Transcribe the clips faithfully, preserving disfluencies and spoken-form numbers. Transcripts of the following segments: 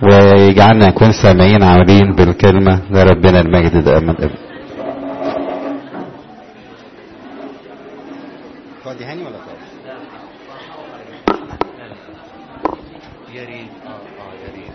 ويجعلنا نكون سامعين عاملين بالكلمة لربنا المجد دائما أبدا. تودي هاني ولا تودي؟ يا ريت. اه اه يا ريت.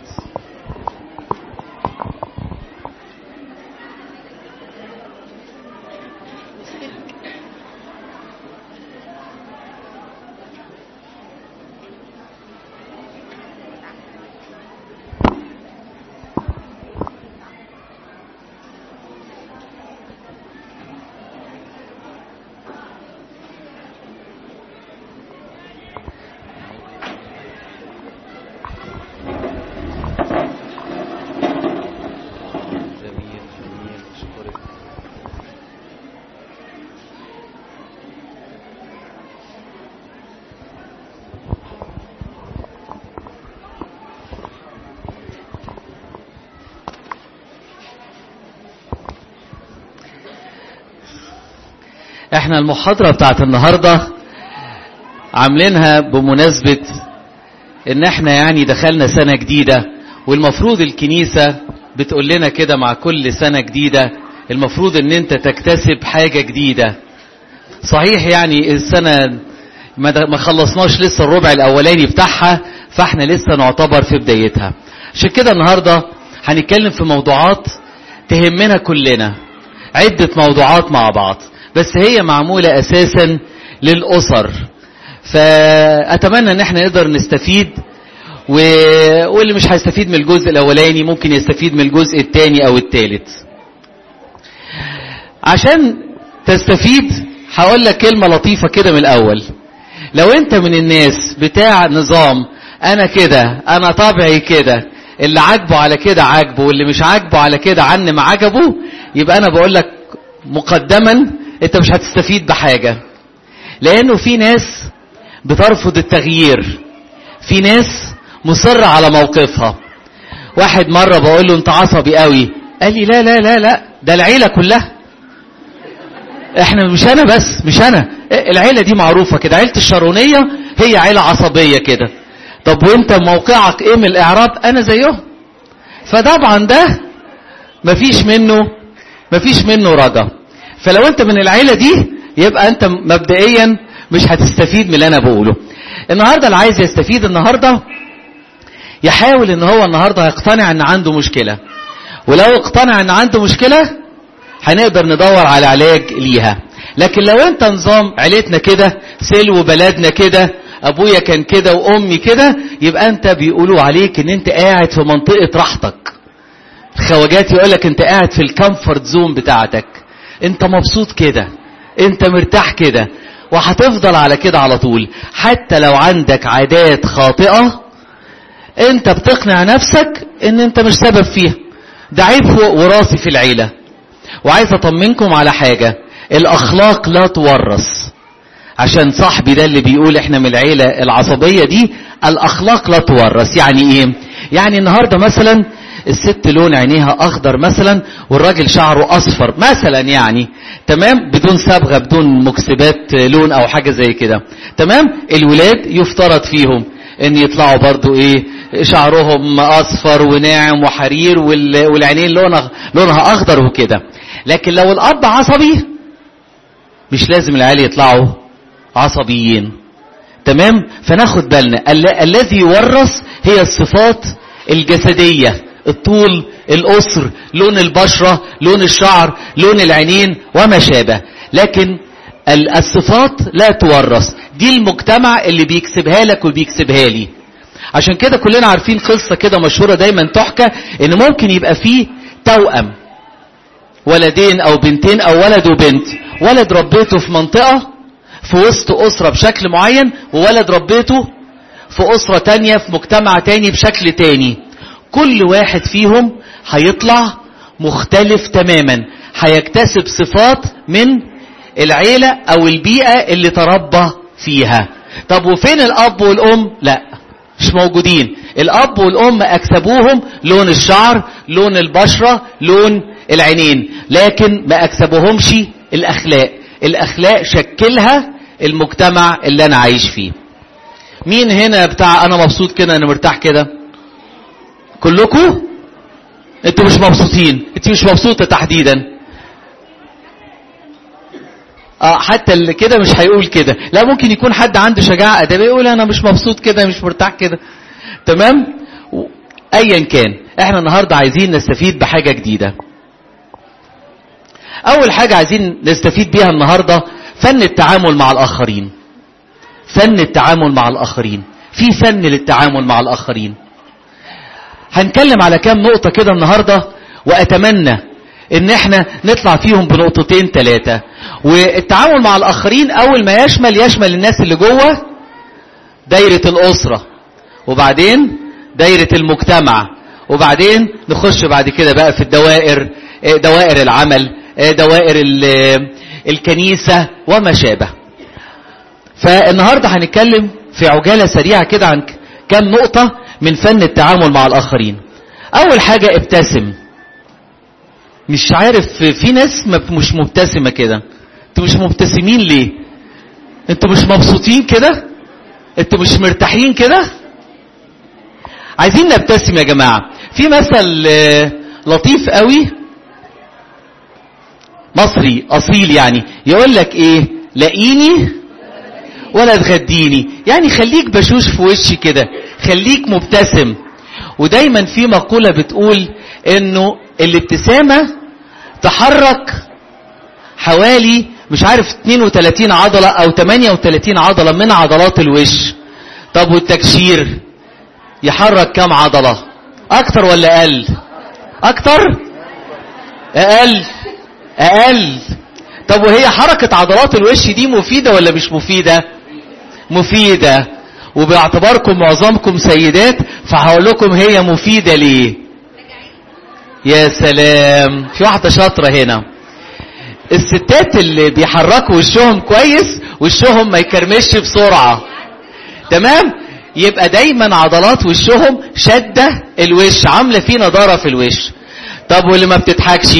احنا المحاضرة بتاعت النهاردة عاملينها بمناسبة ان احنا يعني دخلنا سنة جديدة، والمفروض الكنيسة بتقول لنا كده مع كل سنة جديدة المفروض ان انت تكتسب حاجة جديدة. صحيح يعني السنة ما خلصناش لسه الربع الاولاني بتاعها، فاحنا لسه نعتبر في بدايتها. عشان كده النهاردة هنتكلم في موضوعات تهمنا كلنا، عدة موضوعات مع بعض، بس هي معمولة اساسا للأسر، فأتمنى ان احنا نقدر نستفيد، و... واللي مش هيستفيد من الجزء الاولاني ممكن يستفيد من الجزء الثاني او الثالث. عشان تستفيد هقول لك كلمة لطيفة كده من الاول. لو انت من الناس بتاع نظام انا كده انا طبعي كده، اللي عاجبه على كده عاجبه واللي مش عاجبه على كده عن ما عجبه، يبقى انا بقول لك مقدما انت مش هتستفيد بحاجة، لانه في ناس بترفض التغيير، في ناس مصر على موقفها. واحد مرة بقول له انت عصبي قوي، قال لي لا لا لا لا ده العيلة كلها، احنا مش انا بس، مش انا، العيلة دي معروفة كده، عيلة الشارونية هي عيلة عصبية كده. طب وانت موقعك ايه من الاعراب؟ انا زيهم. فطبعا ده مفيش منه مفيش منه رجا. فلو انت من العيلة دي يبقى انت مبدئيا مش هتستفيد من اللي انا بقوله. النهاردة اللي عايز يستفيد النهاردة يحاول ان هو النهاردة يقتنع ان عنده مشكلة، ولو اقتنع ان عنده مشكلة هنقدر ندور على علاج ليها. لكن لو انت نظام عيلتنا كده، سلو بلدنا كده، ابويا كان كده وامي كده، يبقى انت بيقولوا عليك ان انت قاعد في منطقة راحتك. الخواجات يقولك انت قاعد في الكمفورت زون بتاعتك، انت مبسوط كده، انت مرتاح كده، وهتفضل على كده على طول. حتى لو عندك عادات خاطئة انت بتقنع نفسك ان انت مش سبب فيها، ده عيب وراثي في العيلة. وعايز اطمنكم على حاجة، الاخلاق لا تورث. عشان صاحبي ده اللي بيقول احنا من العيلة العصبية دي، الاخلاق لا تورث. يعني ايه؟ يعني النهاردة مثلا الست لون عينيها اخضر مثلا، والراجل شعره اصفر مثلا، يعني تمام، بدون صبغه بدون مكسبات لون او حاجه زي كده، تمام. الولاد يفترض فيهم ان يطلعوا برضو ايه، شعرهم اصفر وناعم وحرير، والعينين لونها لونها اخضر وكده. لكن لو الاب عصبي مش لازم العيال يطلعوا عصبيين، تمام. فناخد بالنا ال- الذي يورث هي الصفات الجسديه، الطول، القصر، لون البشرة، لون الشعر، لون العينين وما شابه. لكن الصفات لا تورث، دي المجتمع اللي بيكسبها لك وبيكسبها لي. عشان كده كلنا عارفين قصة كده مشهورة دايما تحكى، ان ممكن يبقى فيه توأم، ولدين او بنتين او ولد وبنت، ولد ربيته في منطقة في وسط أسرة بشكل معين، وولد ربيته في أسرة تانية في مجتمع تاني بشكل تاني. كل واحد فيهم هيطلع مختلف تماما، هيكتسب صفات من العيلة او البيئة اللي تربى فيها. طب وفين الاب والام؟ لا مش موجودين. الاب والام اكسبوهم لون الشعر، لون البشرة، لون العينين، لكن ما اكسبوهمش الاخلاق. الاخلاق شكلها المجتمع اللي انا عايش فيه. مين هنا بتاع انا مبسوط كده انا مرتاح كده؟ كلكم انتوا مش مبسوطين. انت مش مبسوطة تحديدا. اه حتى اللي كده مش هيقول كده. لا ممكن يكون حد عنده شجاعة ادبية يقول انا مش مبسوط كده مش مرتاح كده. تمام. ايا كان احنا النهاردة عايزين نستفيد بحاجة جديدة. اول حاجة عايزين نستفيد بيها النهاردة فن التعامل مع الاخرين. فن التعامل مع الاخرين. في فن للتعامل مع الاخرين. هنتكلم على كام نقطة كده النهاردة واتمنى ان احنا نطلع فيهم بنقطتين ثلاثة. والتعامل مع الاخرين اول ما يشمل يشمل الناس اللي جوه دايرة الاسرة، وبعدين دايرة المجتمع، وبعدين نخش بعد كده بقى في الدوائر، دوائر العمل، دوائر الكنيسة وما شابه. فالنهاردة هنتكلم في عجالة سريعة كده عن كام نقطة من فن التعامل مع الآخرين. أول حاجة ابتسم. مش عارف في ناس مش مبتسمة كده. انتوا مش مبتسمين ليه؟ انتوا مش مبسوطين كده؟ انتوا مش مرتاحين كده؟ عايزين نبتسم يا جماعة. في مثل لطيف قوي مصري أصيل يعني يقول لك ايه؟ لاقيني ولا تغديني. يعني خليك بشوش في وشي كده، خليك مبتسم. ودايما في مقولة بتقول انه الابتسامة تحرك حوالي مش عارف اثنين وثلاثين عضلة او ثمانية وثلاثين عضلة من عضلات الوش. طب والتكشير يحرك كم عضلة؟ اكتر ولا اقل؟ اكتر؟ اقل؟ اقل. طب وهي حركة عضلات الوش دي مفيدة ولا مش مفيدة؟ مفيدة. وباعتباركم معظمكم سيدات فهقول لكم هي مفيدة ليه. يا سلام، في واحدة شاطرة هنا. الستات اللي بيحركوا وشهم كويس وشهم ما يكرمش بسرعة، تمام؟ يبقى دايما عضلات وشهم شدة الوش، عاملة فيه نضارة في الوش. طب واللي ما بتضحكش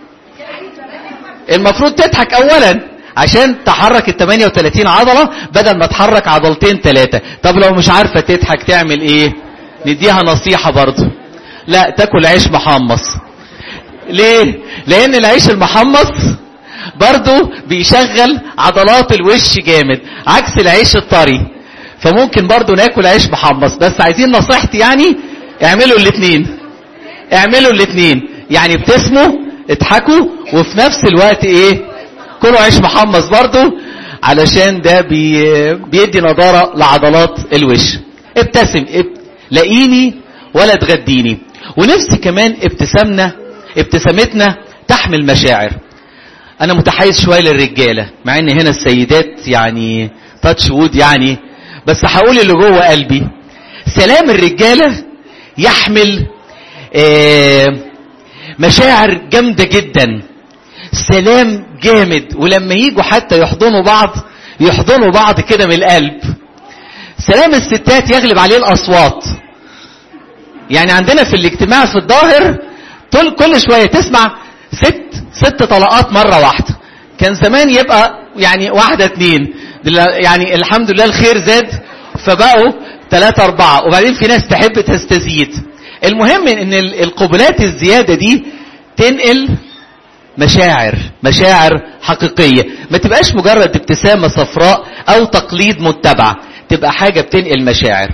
المفروض تضحك اولا عشان تحرك ال ثمانية وثلاثين عضلة بدل ما تحرك عضلتين ثلاثة. طب لو مش عارفة تضحك تعمل ايه؟ نديها نصيحة برضو. لا، تاكل عيش محمص. ليه؟ لان العيش المحمص برضو بيشغل عضلات الوش جامد عكس العيش الطري. فممكن برضو ناكل عيش محمص. بس عايزين نصيحتي يعني اعملوا الاثنين. اعملوا الاثنين. يعني ابتسموا اضحكوا وفي نفس الوقت ايه؟ كلوا عيش محمص برضو علشان ده بي بيدي نضارة لعضلات الوش. ابتسم. اب... لاقيني ولا تغديني. ونفسي كمان ابتسامنا ابتسامتنا تحمل مشاعر. انا متحيز شوية للرجالة مع ان هنا السيدات يعني تاتش وود يعني، بس هقول اللي جوه قلبي. سلام الرجالة يحمل آه مشاعر جامدة جدا. سلام جامد. ولما يجوا حتى يحضنوا بعض يحضنوا بعض كده من القلب. سلام الستات يغلب عليه الأصوات. يعني عندنا في الاجتماع في الظاهر كل شوية تسمع ست ست طلقات مرة واحدة. كان زمان يبقى يعني واحدة اتنين، يعني الحمد لله الخير زاد فبقوا ثلاثة أربعة. وبعدين في ناس تحب تستزيد. المهم ان القبلات الزيادة دي تنقل مشاعر مشاعر حقيقية. ما تبقاش مجرد ابتسامة صفراء او تقليد متبع، تبقى حاجة بتنقل مشاعر.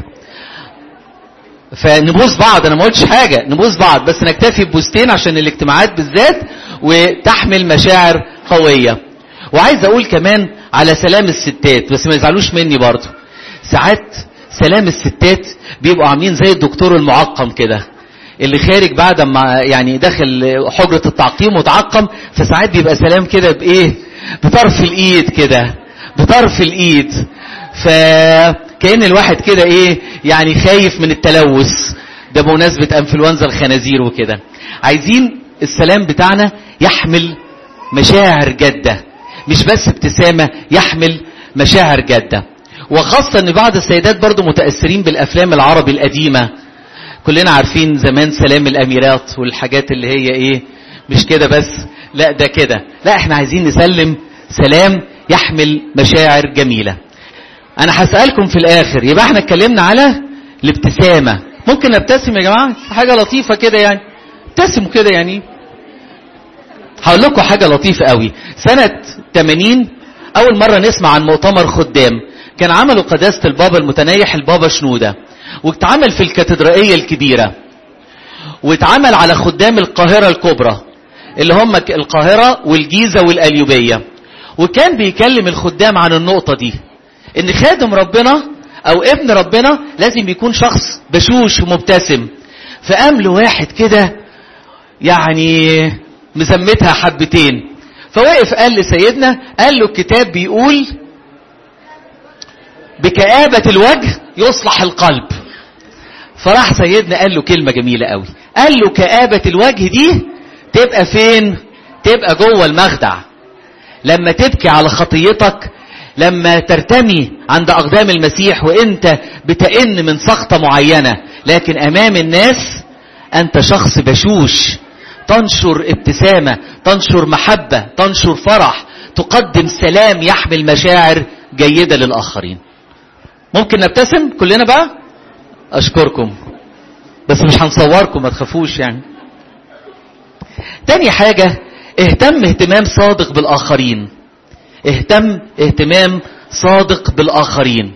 فنبوس بعض. انا ما قلتش حاجة، نبوس بعض بس نكتفي ببوستين عشان الاجتماعات بالذات وتحمل مشاعر قوية. وعايز اقول كمان على سلام الستات، بس ما يزعلوش مني برضو. ساعات سلام الستات بيبقوا عاملين زي الدكتور المعقم كده اللي خارج بعد ما يعني داخل حجرة التعقيم وتعقم. فساعات بيبقى سلام كده بايه؟ بطرف الايد كده، بطرف الايد. فكأن الواحد كده ايه يعني خايف من التلوث. ده بمناسبة انفلونزا الخنازير وكده. عايزين السلام بتاعنا يحمل مشاعر جادة، مش بس ابتسامة، يحمل مشاعر جادة. وخاصة ان بعض السيدات برضو متأثرين بالافلام العربي القديمة. كلنا عارفين زمان سلام الاميرات والحاجات اللي هي ايه مش كده بس، لا ده كده. لا احنا عايزين نسلم سلام يحمل مشاعر جميلة. انا هسألكم في الاخر، يبقى احنا اتكلمنا على الابتسامة ممكن نبتسم يا جماعة؟ حاجة لطيفة كده يعني، ابتسموا كده يعني. هقول لكم حاجة لطيفة قوي. سنة ثمانين أول مرة نسمع عن مؤتمر خدام، كان عملوا قداسة البابا المتنيح البابا شنودة، واتعمل في الكاتدرائية الكبيرة، واتعمل على خدام القاهرة الكبرى اللي هم القاهرة والجيزة والقليوبية. وكان بيكلم الخدام عن النقطة دي، ان خادم ربنا او ابن ربنا لازم يكون شخص بشوش ومبتسم. فقام له واحد كده يعني مزمتها حبتين، فوقف قال لسيدنا، قال له الكتاب بيقول بكآبة الوجه يصلح القلب. فراح سيدنا قال له كلمة جميلة قوي، قال له كآبة الوجه دي تبقى فين؟ تبقى جوه المخدع، لما تبكي على خطيتك، لما ترتمي عند أقدام المسيح وانت بتئن من سخطة معينة، لكن أمام الناس أنت شخص بشوش، تنشر ابتسامة، تنشر محبة، تنشر فرح، تقدم سلام يحمل مشاعر جيدة للآخرين. ممكن نبتسم كلنا بقى؟ أشكركم، بس مش هنصوركم ما تخافوش يعني. تاني حاجة، اهتم اهتمام صادق بالآخرين. اهتم اهتمام صادق بالآخرين.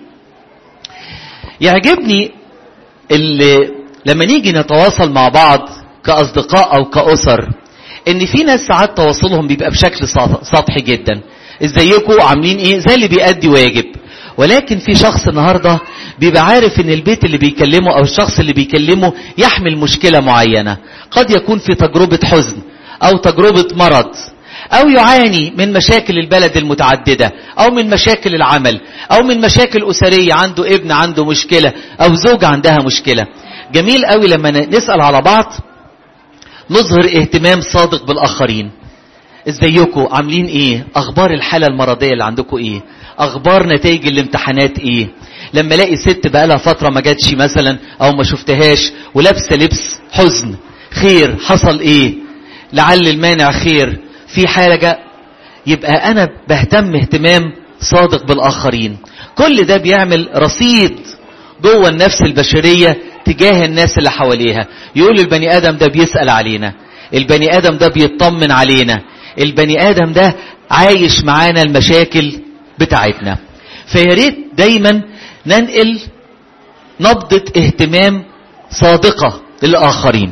يعجبني اللي لما نيجي نتواصل مع بعض كأصدقاء أو كأسر، ان في ناس ساعات تواصلهم بيبقى بشكل سطحي جدا، ازيكم عاملين ايه، زي اللي بيأدي واجب. ولكن في شخص النهاردة بيبقى عارف ان البيت اللي بيكلمه او الشخص اللي بيكلمه يحمل مشكلة معينة، قد يكون في تجربة حزن او تجربة مرض، او يعاني من مشاكل البلد المتعددة، او من مشاكل العمل، او من مشاكل اسرية، عنده ابن عنده مشكلة، او زوجة عندها مشكلة. جميل قوي لما نسأل على بعض، نظهر اهتمام صادق بالاخرين. ازيكم عاملين ايه، اخبار الحالة المرضية اللي عندكم ايه، اخبار نتائج الامتحانات ايه. لما الاقي ست بقالها فترة ما جاتش مثلا او ما شفتهاش ولابسه لبس حزن، خير حصل ايه، لعل المانع خير، في حاجة، يبقى انا بهتم اهتمام صادق بالاخرين. كل ده بيعمل رصيد جوه النفس البشرية تجاه الناس اللي حواليها. يقول البني ادم ده بيسأل علينا، البني ادم ده بيطمن علينا، البني ادم ده عايش معانا المشاكل بتاعتنا. فياريت دايما ننقل نبضة اهتمام صادقة للآخرين.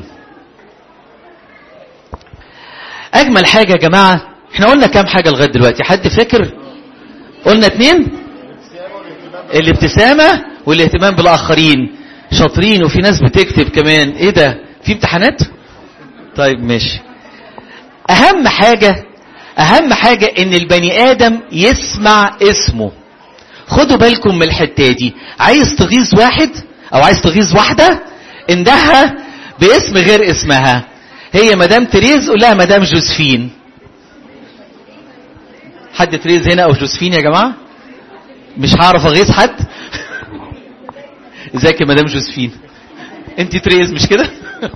اجمل حاجة يا جماعة، احنا قلنا كام حاجة لغاية دلوقتي، حد فاكر؟ قلنا اتنين، الابتسامة والاهتمام بالآخرين. شاطرين، وفي ناس بتكتب كمان. ايه ده، في امتحانات؟ طيب ماشي. اهم حاجة اهم حاجة ان البني ادم يسمع اسمه. خدوا بالكم من الحتة دي. عايز تغيظ واحد او عايز تغيظ واحدة، اندهها باسم غير اسمها. هي مدام تريز قول لها مدام جوزفين. حد تريز هنا او جوزفين يا جماعة؟ مش هعرف اغيظ حد. ازيك يا مدام جوزفين؟ انت تريز مش كده؟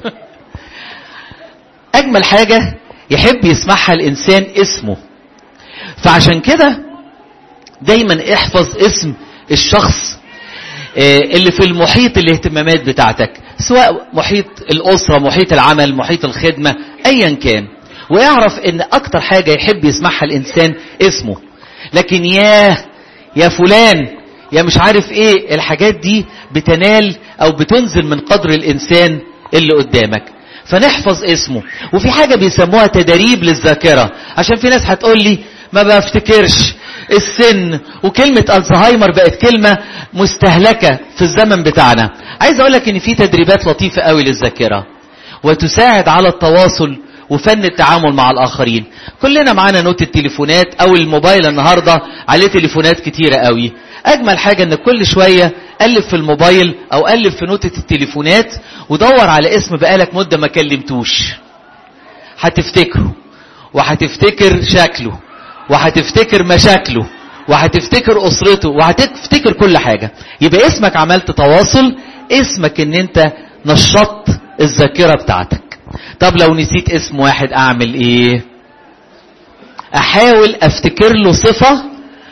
اجمل حاجة يحب يسمعها الانسان اسمه. فعشان كده دايما احفظ اسم الشخص اللي في المحيط الاهتمامات بتاعتك، سواء محيط الاسرة، محيط العمل، محيط الخدمة، ايا كان. واعرف ان اكتر حاجة يحب يسمعها الانسان اسمه. لكن ياه يا فلان يا مش عارف ايه، الحاجات دي بتنال او بتنزل من قدر الانسان اللي قدامك. فنحفظ اسمه. وفي حاجة بيسموها تدريب للذاكرة، عشان في ناس هتقول لي ما بفتكرش، السن وكلمة الزهايمر بقت كلمة مستهلكة في الزمن بتاعنا. عايز اقولك ان في تدريبات لطيفة قوي للذاكرة وتساعد على التواصل وفن التعامل مع الاخرين. كلنا معانا نوت التليفونات او الموبايل النهاردة عليه تليفونات كتيرة قوي. اجمل حاجة ان كل شوية قلب في الموبايل او قلب في نوتة التليفونات ودور على اسم بقالك مدة ما كلمتوش. هتفتكره وهتفتكر شكله وهتفتكر مشاكله وهتفتكر اسرته وهتفتكر كل حاجة. يبقى اسمك عملت تواصل، اسمك ان انت نشطت الذاكرة بتاعتك. طب لو نسيت اسم واحد اعمل ايه؟ احاول افتكر له صفة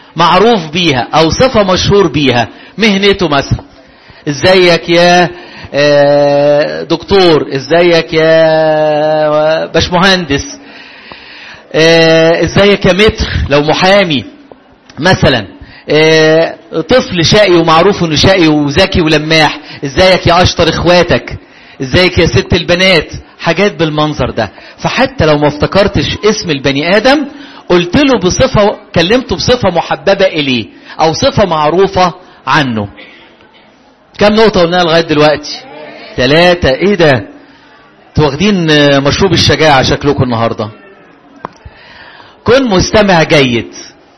معروف بيها او صفة مشهور بيها، مهنته مثلا. ازيك يا دكتور، ازيك يا باشمهندس، ازيك يا متر لو محامي مثلا. طفل شقي ومعروف انه شقي وذكي ولماح، ازيك يا اشطر اخواتك، ازيك يا ست البنات، حاجات بالمنظر ده. فحتى لو ما افتكرتش اسم البني ادم قلت له بصفة، كلمته بصفة محببة اليه او صفة معروفة عنه. كم نقطة قلناها لغاية دلوقتي؟ ثلاثة. ايه ده؟ انتوا واخدين مشروب الشجاعة شكلكم النهاردة. كن مستمع جيد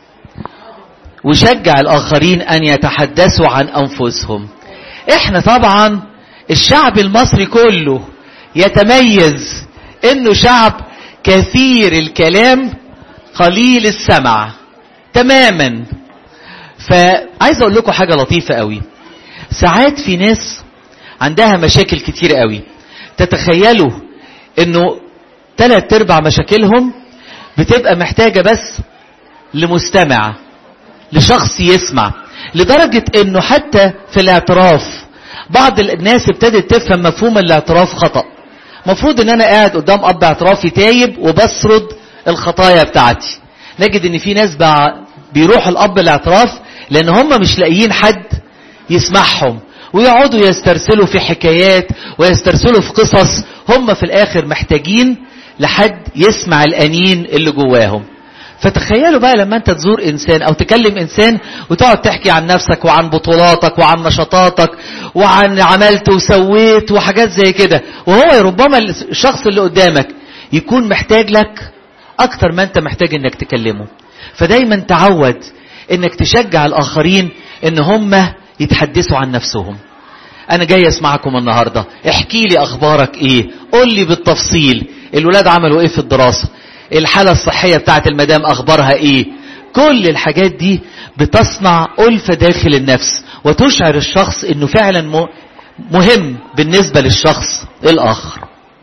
وشجع الاخرين ان يتحدثوا عن انفسهم. احنا طبعا الشعب المصري كله يتميز انه شعب كثير الكلام قليل السمع تماما. فعايز اقول لكم حاجة لطيفة قوي. ساعات في ناس عندها مشاكل كتير قوي، تتخيلوا انه ثلاث ارباع مشاكلهم بتبقى محتاجة بس لمستمع، لشخص يسمع. لدرجة انه حتى في الاعتراف بعض الناس ابتدت تفهم مفهوم الاعتراف خطأ. مفروض ان انا قاعد قدام اب اعترافي تايب وبسرد الخطايا بتاعتي. نجد ان في ناس بيروحوا الاب الاعتراف لان هم مش لاقيين حد يسمعهم، ويقعدوا يسترسلوا في حكايات ويسترسلوا في قصص. هم في الاخر محتاجين لحد يسمع الانين اللي جواهم. فتخيلوا بقى لما انت تزور انسان او تكلم انسان وتقعد تحكي عن نفسك وعن بطولاتك وعن نشاطاتك وعن عملت وسويت وحاجات زي كده، وهو ربما الشخص اللي قدامك يكون محتاج لك اكتر ما انت محتاج انك تكلمه. فدايما تعود انك تشجع الاخرين ان هم يتحدثوا عن نفسهم. انا جاي اسمعكم النهاردة، احكي لي اخبارك ايه، قول لي بالتفصيل الولاد عملوا ايه في الدراسة، الحالة الصحية بتاعت المدام اخبارها ايه. كل الحاجات دي بتصنع ألفة داخل النفس وتشعر الشخص انه فعلا مهم بالنسبة للشخص الاخر.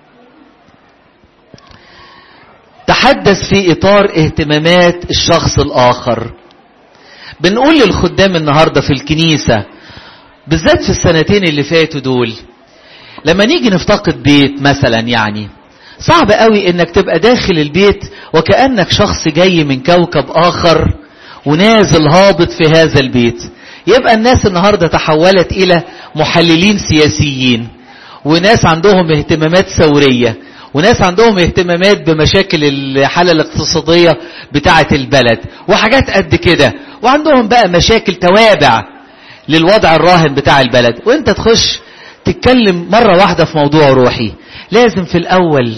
تحدث في اطار اهتمامات الشخص الاخر. بنقول للخدام النهاردة في الكنيسة بالذات في السنتين اللي فاتوا دول، لما نيجي نفتقد بيت مثلا، يعني صعب قوي انك تبقى داخل البيت وكأنك شخص جاي من كوكب اخر ونازل هابط في هذا البيت. يبقى الناس النهاردة تحولت الى محللين سياسيين، وناس عندهم اهتمامات ثورية، وناس عندهم اهتمامات بمشاكل الحالة الاقتصادية بتاعة البلد وحاجات قد كده، وعندهم بقى مشاكل توابع للوضع الراهن بتاع البلد. وانت تخش تتكلم مرة واحدة في موضوع روحي، لازم في الاول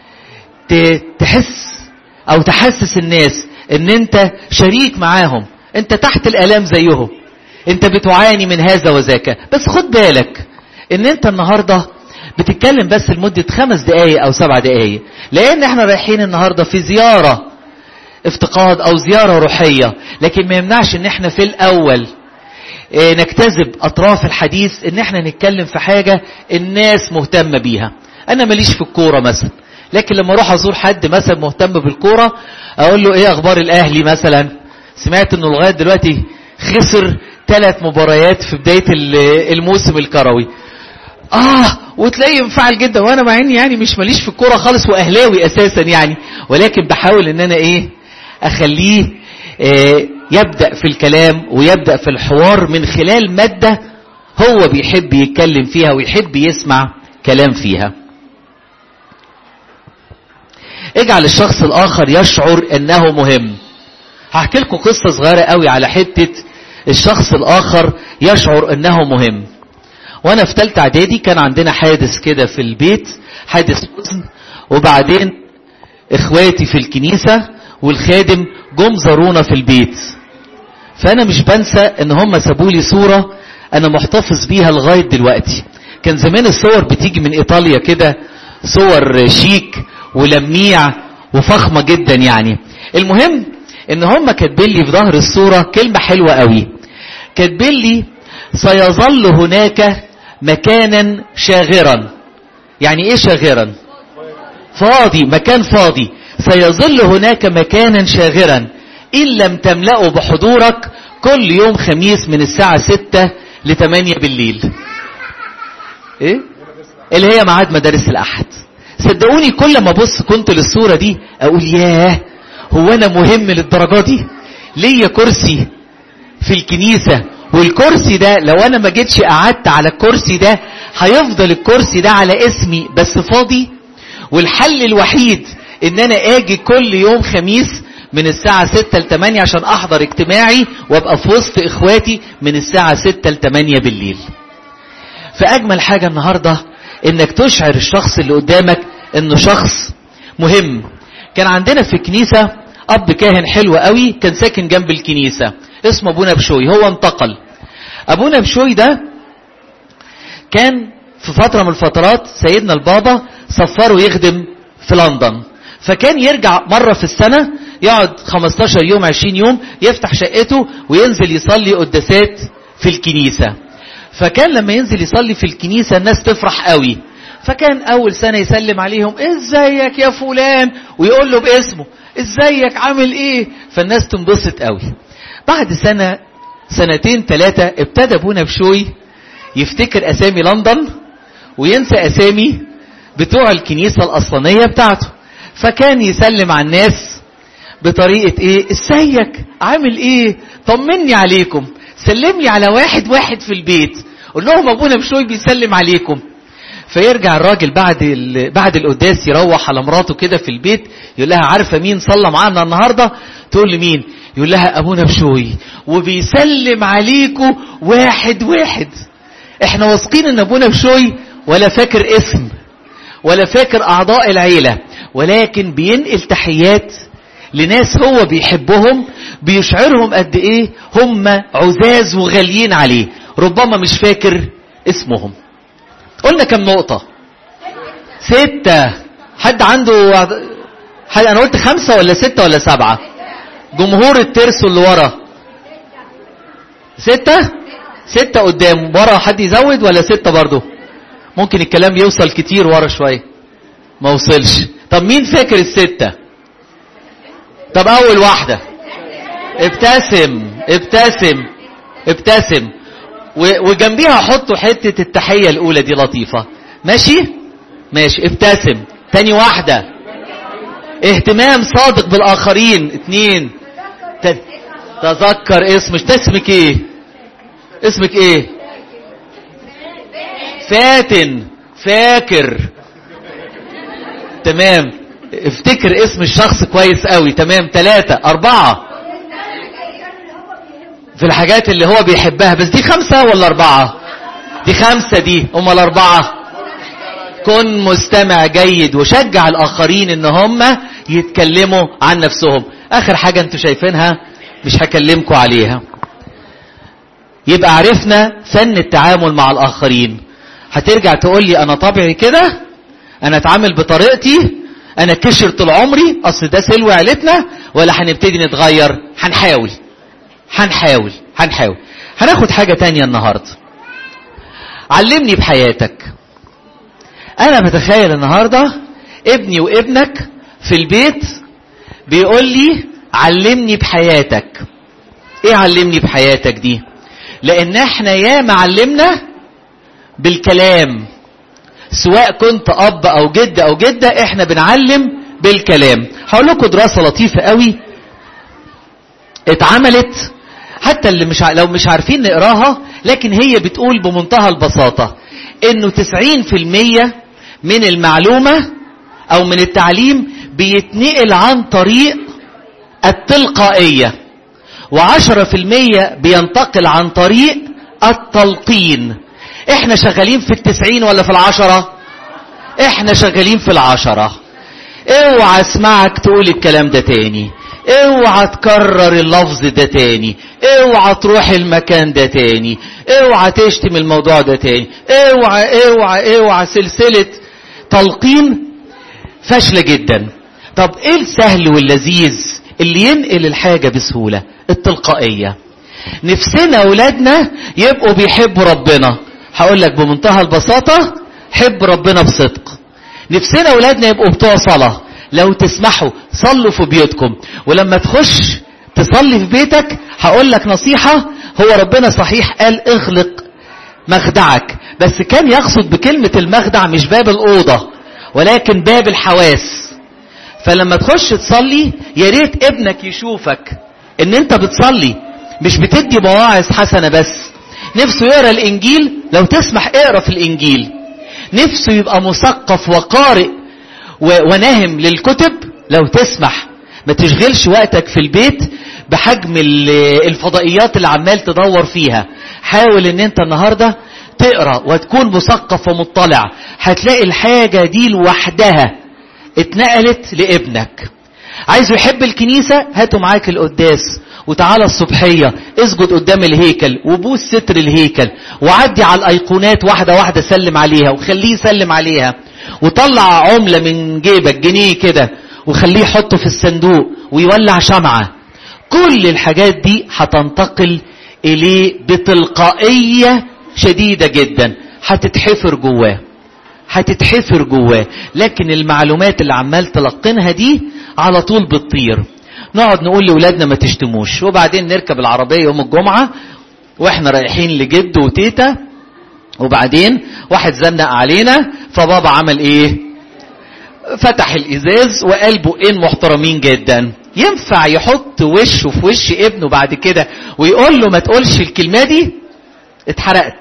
تحس او تحسس الناس ان انت شريك معاهم، انت تحت الالام زيهم، انت بتعاني من هذا وذاك. بس خد بالك ان انت النهاردة بتتكلم بس لمدة خمس دقايق او سبع دقايق، لان احنا رايحين النهاردة في زيارة افتقاد او زيارة روحية. لكن ما يمنعش ان احنا في الاول نجتذب اطراف الحديث، ان احنا نتكلم في حاجة الناس مهتمة بيها. انا ماليش في الكورة مثلا، لكن لما اروح ازور حد مثلا مهتم بالكورة اقول له ايه اخبار الاهلي مثلا، سمعت انه لغاية دلوقتي خسر ثلاث مباريات في بداية الموسم الكروي. اه وتلاقيه انفعل جدا، وانا مع اني يعني مش ماليش في الكورة خالص واهلاوي اساسا يعني، ولكن بحاول ان انا ايه اخليه إيه يبدأ في الكلام ويبدأ في الحوار من خلال مادة هو بيحب يتكلم فيها ويحب يسمع كلام فيها. اجعل الشخص الاخر يشعر انه مهم. هحكي لكم قصة صغيرة قوي على حتة الشخص الاخر يشعر انه مهم. وانا في ثالثه اعدادي كان عندنا حادث كده في البيت، حادث حزن، وبعدين اخواتي في الكنيسة والخادم جم زارونا في البيت. فانا مش بنسى ان هم سابوا لي صورة انا محتفظ بيها لغاية دلوقتي. كان زمان الصور بتيجي من ايطاليا كده، صور شيك ولميع وفخمة جدا يعني. المهم ان هم كاتبين لي في ظهر الصورة كلمة حلوة قوي، كاتبين لي سيظل هناك مكانا شاغرا. يعني ايه شاغرا؟ فاضي، مكان فاضي. سيظل هناك مكانا شاغرا ان لم تملأه بحضورك كل يوم خميس من الساعة ستة لثمانية بالليل. ايه اللي هي ميعاد مدارس الاحد. صدقوني كل ما ابص كنت للصورة دي اقول ياه، هو انا مهم للدرجة دي؟ ليا كرسي في الكنيسة، والكرسي ده لو انا ما جيتش قعدت على الكرسي ده هيفضل الكرسي ده على اسمي بس فاضي. والحل الوحيد ان انا اجي كل يوم خميس من الساعة ستة لتمانية عشان احضر اجتماعي وابقى في وسط اخواتي من الساعة ستة لتمانية بالليل. فاجمل حاجة النهاردة انك تشعر الشخص اللي قدامك انه شخص مهم. كان عندنا في الكنيسة اب كاهن حلو قوي، كان ساكن جنب الكنيسة، اسمه ابونا بشوي. هو انتقل. ابونا بشوي ده كان في فترة من الفترات سيدنا البابا سفره يخدم في لندن، فكان يرجع مرة في السنة يقعد خمستاشر يوم عشرين يوم، يفتح شقته وينزل يصلي قداسات في الكنيسة. فكان لما ينزل يصلي في الكنيسة الناس تفرح قوي. فكان اول سنة يسلم عليهم، ازيك يا فلان، ويقول له باسمه ازيك عامل ايه، فالناس تنبسط قوي. بعد سنة سنتين ثلاثة ابتدى ابونا بشوي يفتكر اسامي لندن وينسى اسامي بتوع الكنيسة الاصلانية بتاعته. فكان يسلم على الناس بطريقة ايه، ازيك عامل ايه، طمني عليكم، سلم لي على واحد واحد في البيت، قول لهم ابونا بشوي بيسلم عليكم. فيرجع الراجل بعد بعد القداس يروح على مراته كده في البيت، يقول لها عارفه مين صلى معانا النهارده؟ تقول لي مين؟ يقول لها ابونا بشوي وبيسلم عليكم واحد واحد. احنا واثقين ان ابونا بشوي ولا فاكر اسم ولا فاكر اعضاء العيله، ولكن بينقل تحيات لناس هو بيحبهم، بيشعرهم قد ايه هم عزاز وغاليين عليه، ربما مش فاكر اسمهم. قلنا كم نقطة؟ ستة. حد عنده حد؟ انا قلت خمسة ولا ستة ولا سبعة؟ جمهور الترسو اللي ورا ستة. ستة قدام، ورا حد يزود ولا ستة برضو؟ ممكن الكلام يوصل كتير ورا شوية، ما وصلش. طب مين فاكر الستة؟ طب اول واحدة ابتسم ابتسم ابتسم، وجنبيها حطوا حتة التحية الاولى دي لطيفة. ماشي ماشي ابتسم. تاني واحدة اهتمام صادق بالاخرين. اتنين تذكر اسمك. اسمك ايه؟ اسمك ايه؟ فاتن. فاكر. تمام، افتكر اسم الشخص كويس قوي. تمام. ثلاثة. أربعة في الحاجات اللي هو بيحبها. بس دي خمسة ولا أربعة؟ دي خمسة. دي أم الأربعة. كن مستمع جيد وشجع الآخرين إن هم يتكلموا عن نفسهم. آخر حاجة أنتوا شايفينها مش هكلمكم عليها. يبقى عرفنا فن التعامل مع الآخرين. هترجع تقول لي أنا طبيعي كده، أنا أتعامل بطريقتي، أنا كشر طول عمري، أصل ده سلو عيلتنا، ولا هنبتدي نتغير؟ هنحاول هنحاول هنحاول هناخد حاجة تانية النهاردة. علمني بحياتك. أنا بتخيل النهاردة ابني وابنك في البيت بيقول لي علمني بحياتك. إيه علمني بحياتك دي؟ لأن احنا ياما علمنا بالكلام، سواء كنت أب أو جد أو جدة، احنا بنعلم بالكلام. هقول لكم دراسة لطيفة قوي اتعملت، حتى اللي مش ع... لو مش عارفين نقراها، لكن هي بتقول بمنتهى البساطة انه تسعين في المية من المعلومة او من التعليم بيتنقل عن طريق التلقائية، وعشرة في المية بينتقل عن طريق التلقين. احنا شغالين في التسعين ولا في العشرة؟ احنا شغالين في العشرة. اوعى اسمعك تقول الكلام ده تاني، اوعى تكرر اللفظ ده تاني، اوعى تروح المكان ده تاني، اوعى تشتم الموضوع ده تاني، اوعى اوعى اوعى. سلسلة تلقين فاشلة جدا. طب ايه السهل واللذيذ اللي ينقل الحاجة بسهولة؟ التلقائية. نفسنا اولادنا يبقوا بيحبوا ربنا. هقول لك بمنتهى البساطة، حب ربنا بصدق. نفسنا اولادنا يبقوا بتوع صلاة. لو تسمحوا صلوا في بيوتكم، ولما تخش تصلي في بيتك هقول لك نصيحة. هو ربنا صحيح قال اغلق مخدعك، بس كان يقصد بكلمة المخدع مش باب الأوضة ولكن باب الحواس. فلما تخش تصلي يا ريت ابنك يشوفك ان انت بتصلي، مش بتدي مواعظ حسنة بس. نفسه يقرأ الانجيل، لو تسمح اقرأ في الانجيل. نفسه يبقى مثقف وقارئ وناهم للكتب، لو تسمح ما تشغلش وقتك في البيت بحجم الفضائيات اللي عمال تدور فيها. حاول ان انت النهاردة تقرأ وتكون مثقف ومطلع، هتلاقي الحاجة دي لوحدها اتنقلت لابنك. عايزه يحب الكنيسة، هاته معاك القداس وتعالى الصبحية اسجد قدام الهيكل وبوس ستر الهيكل وعدي على الايقونات واحدة واحدة سلم عليها وخليه يسلم عليها، وطلع عملة من جيبك جنيه كده وخليه يحطه في الصندوق ويولع شمعة. كل الحاجات دي هتنتقل اليه بتلقائية شديدة جدا، هتتحفر جواه هتتحفر جواه. لكن المعلومات اللي عمال تلقنها دي على طول بتطير. نقعد نقول لأولادنا ما تشتموش، وبعدين نركب العربية يوم الجمعة واحنا رايحين لجد وتيتا، وبعدين واحد زنق علينا فبابا عمل ايه؟ فتح الازاز وقال بقين محترمين جدا. ينفع يحط وشه في وش ابنه بعد كده ويقول له ما تقولش الكلمة دي؟ اتحرقت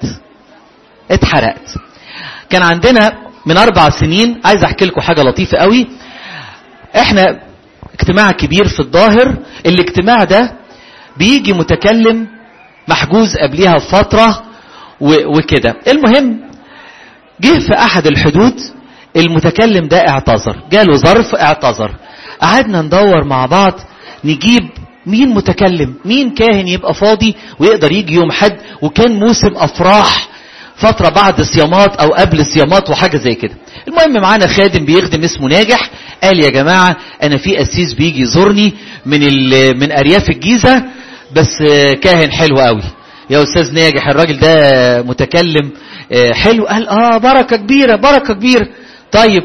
اتحرقت. كان عندنا من اربع سنين، عايز احكي لكم حاجة لطيفة قوي. احنا اجتماع كبير في الظاهر، الاجتماع ده بيجي متكلم محجوز قبلها بفترة وكده. المهم جه في احد الحدود المتكلم ده اعتذر، جاله ظرف اعتذر. قعدنا ندور مع بعض نجيب مين متكلم، مين كاهن يبقى فاضي ويقدر يجي يوم حد، وكان موسم افراح فترة بعد صيامات او قبل صيامات وحاجة زي كده. المهم معانا خادم بيخدم اسمه ناجح، قال يا جماعة انا في قسيس بيجي يزورني من من ارياف الجيزة بس كاهن حلو قوي يا استاذ ناجح، الراجل ده متكلم حلو. قال اه بركة كبيرة بركة كبيرة. طيب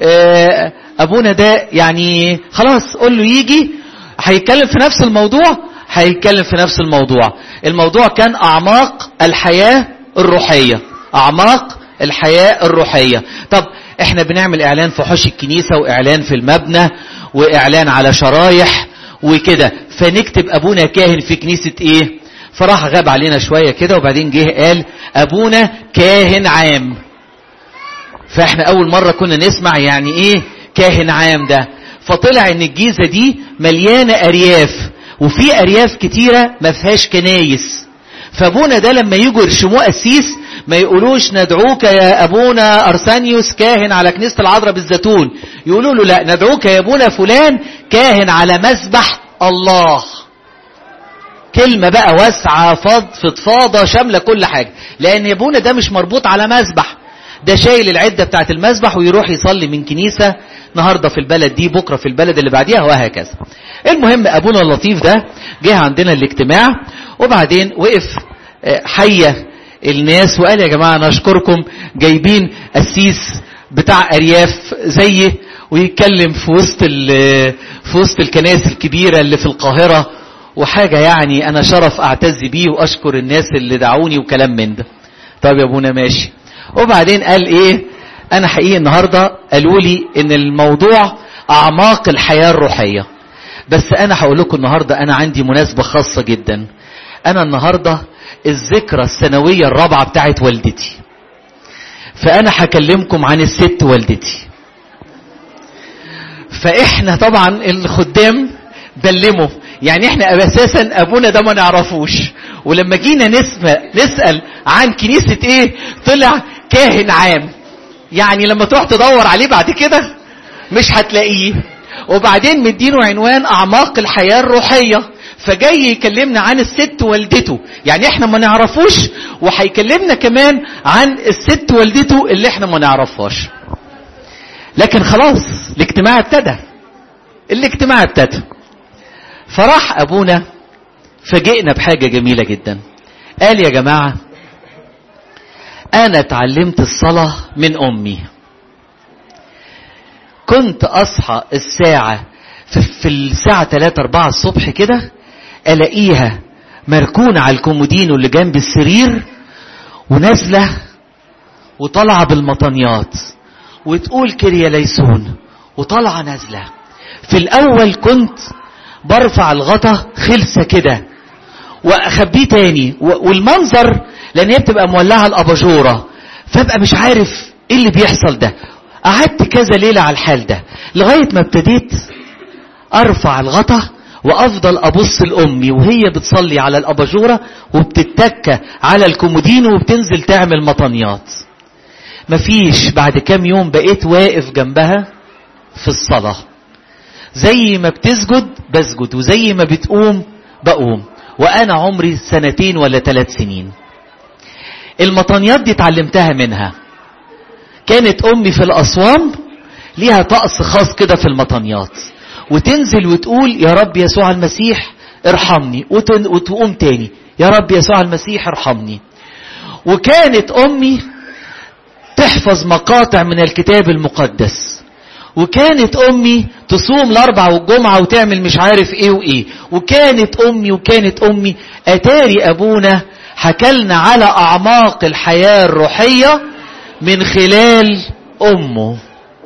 ابونا ده يعني خلاص قول له يجي، هيتكلم في نفس الموضوع هيتكلم في نفس الموضوع. الموضوع كان اعماق الحياة الروحية، اعماق الحياة الروحية. طب احنا بنعمل اعلان في حوش الكنيسة واعلان في المبنى واعلان على شرايح وكده، فنكتب ابونا كاهن في كنيسة ايه؟ فراح غاب علينا شوية كده وبعدين جه قال ابونا كاهن عام. فاحنا اول مرة كنا نسمع يعني ايه كاهن عام ده. فطلع ان الجيزة دي مليانة ارياف، وفي ارياف كتيرة ما فيهاش كنايس. فابونا ده لما يجوا يرشموه قسيس ما يقولوش ندعوك يا ابونا ارسانيوس كاهن على كنيسة العذراء بالزيتون، يقولوا له لا ندعوك يا ابونا فلان كاهن على مسبح الله. كلمة بقى واسعة فض فضفاضة شاملة كل حاجة، لان ابونا ده مش مربوط على مسبح، ده شايل العدة بتاعت المسبح ويروح يصلي من كنيسة النهاردة في البلد دي بكرة في البلد اللي بعديها وهكذا. المهم ابونا اللطيف ده جه عندنا الاجتماع وبعدين وقف حية الناس وقال يا جماعة نشكركم جايبين قسيس بتاع ارياف زيه ويتكلم في وسط في وسط الكنائس الكبيرة اللي في القاهرة، وحاجة يعني انا شرف اعتز بيه واشكر الناس اللي دعوني وكلام من ده. طب يا ابونا ماشي. وبعدين قال ايه؟ انا حقيقي النهاردة قالوا لي ان الموضوع اعماق الحياة الروحية، بس انا هقول لكم النهاردة انا عندي مناسبة خاصة جدا. انا النهاردة الذكرى السنوية الرابعة بتاعت والدتي، فانا هكلمكم عن الست والدتي. فاحنا طبعا الخدام بلموا، يعني احنا اساسا ابونا ده ما نعرفوش، ولما جينا نسأل عن كنيسة ايه طلع كاهن عام. يعني لما تروح تدور عليه بعد كده مش هتلاقيه. وبعدين مدينه عنوان اعماق الحياة الروحية، فجاي يكلمنا عن الست والدته، يعني احنا ما نعرفوش وهيكلمنا كمان عن الست والدته اللي احنا ما نعرفهاش. لكن خلاص الاجتماع ابتدى الاجتماع ابتدى فراح ابونا فاجئنا بحاجة جميلة جدا. قال يا جماعة انا اتعلمت الصلاة من امي. كنت اصحى الساعة في الساعة ثلاثة أربعة الصبح كده الاقيها مركونة على الكومودينو اللي جنب السرير ونازلة وطالعة بالمطنيات وتقول كريا ليسون وطالعة نازلة. في الاول كنت برفع الغطا خلسة كده واخبيه تاني، والمنظر لان هي بتبقى مولعة الاباجورة فابقى مش عارف ايه اللي بيحصل ده. قعدت كذا ليلة على الحال ده لغاية ما ابتديت ارفع الغطا وافضل ابص لامي وهي بتصلي على الاباجورة وبتتكى على الكومودينو وبتنزل تعمل مطنيات. مفيش بعد كام يوم بقيت واقف جنبها في الصلاة، زي ما بتسجد بسجد وزي ما بتقوم بقوم، وانا عمري سنتين ولا ثلاث سنين. المطنيات دي اتعلمتها منها. كانت امي في الاسوان ليها طقس خاص كده في المطنيات، وتنزل وتقول يا رب يسوع المسيح ارحمني، وتقوم تاني يا رب يسوع المسيح ارحمني. وكانت امي تحفظ مقاطع من الكتاب المقدس، وكانت امي تصوم الاربع والجمعة وتعمل مش عارف ايه وايه. وكانت امي وكانت امي اتاري ابونا حكلنا على اعماق الحياة الروحية من خلال امه.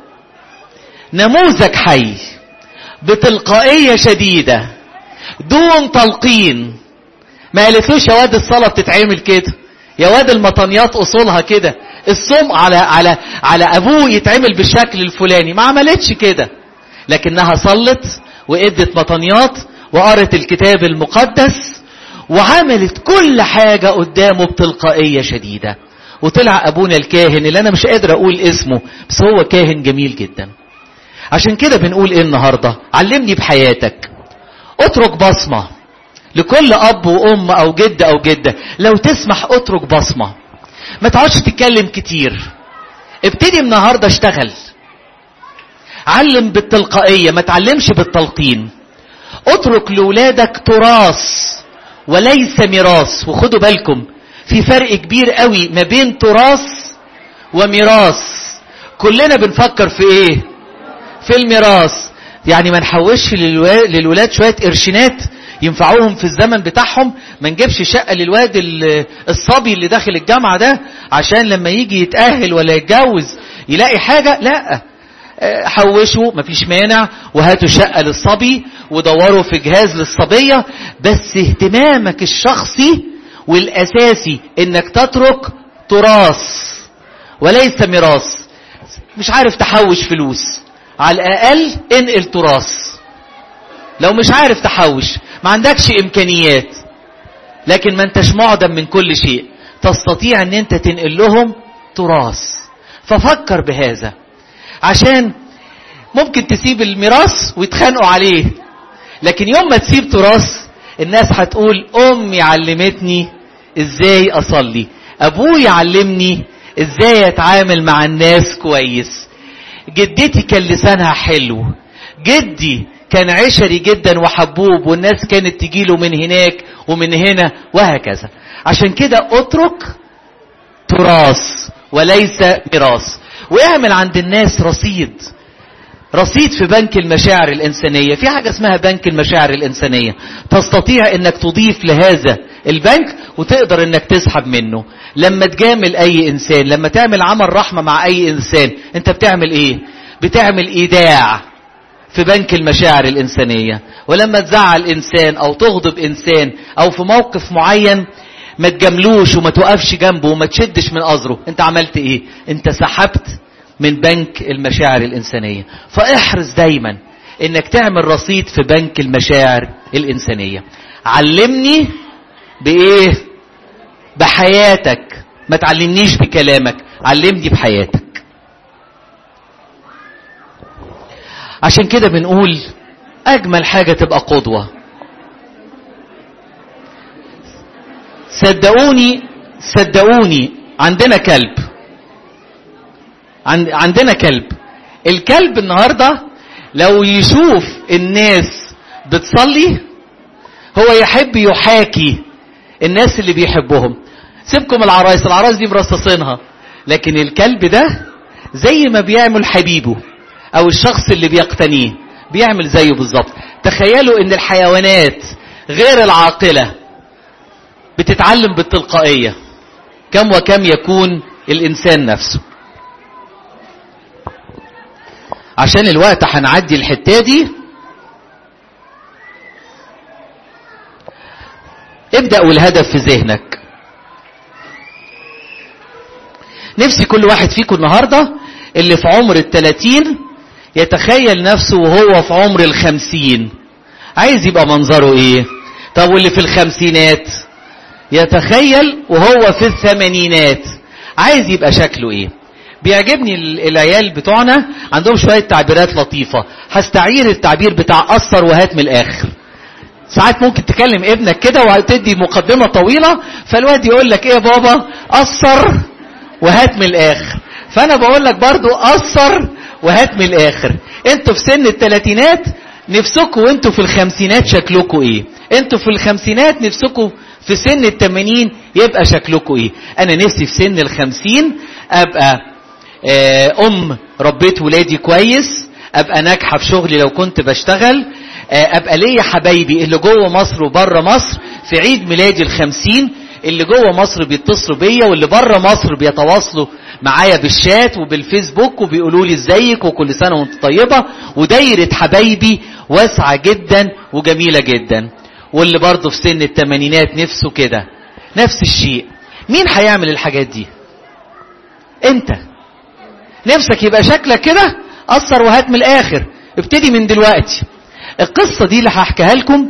نموذج حي بتلقائية شديدة دون تلقين. ما قالتلوش يا واد الصلاة بتتعمل كده، يا واد المطنيات اصولها كده، الصوم على على على ابوه يتعمل بالشكل الفلاني. ما عملتش كده، لكنها صلت وادت مطنيات وقرت الكتاب المقدس وعملت كل حاجة قدامه بتلقائية شديدة. وطلع ابونا الكاهن اللي انا مش قادر اقول اسمه، بس هو كاهن جميل جدا. عشان كده بنقول ايه النهاردة؟ علمني بحياتك. اترك بصمة لكل اب وام او جد او جدة. لو تسمح اترك بصمة، ما تقعدش تتكلم كتير. ابتدي النهاردة اشتغل. علم بالتلقائية، ما تعلمش بالتلقين. اترك لولادك تراث وليس ميراث. وخدوا بالكم في فرق كبير قوي ما بين تراث وميراث. كلنا بنفكر في ايه؟ في الميراث. يعني ما نحوش للولاد شوية قرشينات ينفعوهم في الزمن بتاعهم. ما نجيبش شقة للواد الصبي اللي داخل الجامعة ده عشان لما يجي يتأهل ولا يتجوز يلاقي حاجة. لا، حوشوا مفيش مانع وهاتوا شقة للصبي ودوروا في جهاز للصبية، بس اهتمامك الشخصي والأساسي انك تترك تراث وليس ميراث. مش عارف تحوش فلوس، على الأقل انقل تراث. لو مش عارف تحوش ما عندكش امكانيات لكن ما انتش معدم من كل شيء، تستطيع ان انت تنقل لهم تراث. ففكر بهذا، عشان ممكن تسيب الميراث ويتخانقوا عليه، لكن يوم ما تسيب تراث الناس هتقول امي علمتني ازاي اصلي، ابوي علمني ازاي اتعامل مع الناس كويس، جدتي كان لسانها حلو، جدي كان عشري جدا وحبوب والناس كانت تجيله من هناك ومن هنا وهكذا. عشان كده اترك تراث وليس ميراث. واعمل عند الناس رصيد، رصيد في بنك المشاعر الإنسانية. في حاجة اسمها بنك المشاعر الإنسانية، تستطيع انك تضيف لهذا البنك وتقدر انك تسحب منه. لما تجامل اي انسان، لما تعمل عمل رحمة مع اي انسان، انت بتعمل ايه؟ بتعمل ايداع في بنك المشاعر الإنسانية. ولما تزعل انسان او تغضب انسان او في موقف معين ما تجاملوش وما توقفش جنبه وما تشدش من أزره، انت عملت ايه؟ انت سحبت من بنك المشاعر الإنسانية. فاحرص دايما انك تعمل رصيد في بنك المشاعر الإنسانية. علمني بايه؟ بحياتك، ما تعلمنيش بكلامك، علمني بحياتك. عشان كده بنقول اجمل حاجة تبقى قدوة. صدقوني صدقوني عندنا كلب، عندنا كلب. الكلب النهاردة لو يشوف الناس بتصلي هو يحب يحاكي الناس اللي بيحبهم. سيبكم العرايس، العرايس دي مرصصينها، لكن الكلب ده زي ما بيعمل حبيبه او الشخص اللي بيقتنيه بيعمل زيه بالظبط. تخيلوا ان الحيوانات غير العاقلة بتتعلم بالتلقائية. كم وكم يكون الانسان نفسه. عشان الوقت هنعدي الحتة دي. ابدأ والهدف في ذهنك. نفسي كل واحد فيكم النهاردة اللي في عمر التلاتين يتخيل نفسه وهو في عمر الخمسين عايز يبقى منظره ايه. طب واللي في الخمسينات يتخيل وهو في الثمانينات عايز يبقى شكله ايه. بيعجبني العيال بتوعنا عندهم شوية تعبيرات لطيفة. هستعير التعبير بتاع قصر وهات من الاخر. ساعات ممكن تكلم ابنك كده وتدي مقدمة طويلة فالواد يقول لك ايه يا بابا قصر وهات من الاخر. فانا بقول لك برضو قصر وهات من الاخر. انتوا في سن الثلاثينات نفسكم وانتوا في الخمسينات شكلكم ايه. انتوا في الخمسينات نفسكم في سن الثمانين يبقى شكلكم ايه. انا نفسي في سن الخمسين ابقى ام ربيت ولادي كويس، ابقى ناجحة في شغلي لو كنت بشتغل، ابقى ليا حبايبي اللي جوه مصر وبره مصر في عيد ميلادي الخمسين، اللي جوه مصر بيتصلوا بيا واللي بره مصر بيتواصلوا معايا بالشات وبالفيسبوك وبيقولوا لي ازيك وكل سنة وانت طيبة، ودايرة حبايبي واسعة جدا وجميلة جدا. واللي برضه في سن الثمانينات نفسه كده نفس الشيء. مين هيعمل الحاجات دي؟ انت نفسك يبقى شكلك كده قصر وهات من الاخر. ابتدي من دلوقتي. القصة دي اللي هحكيها لكم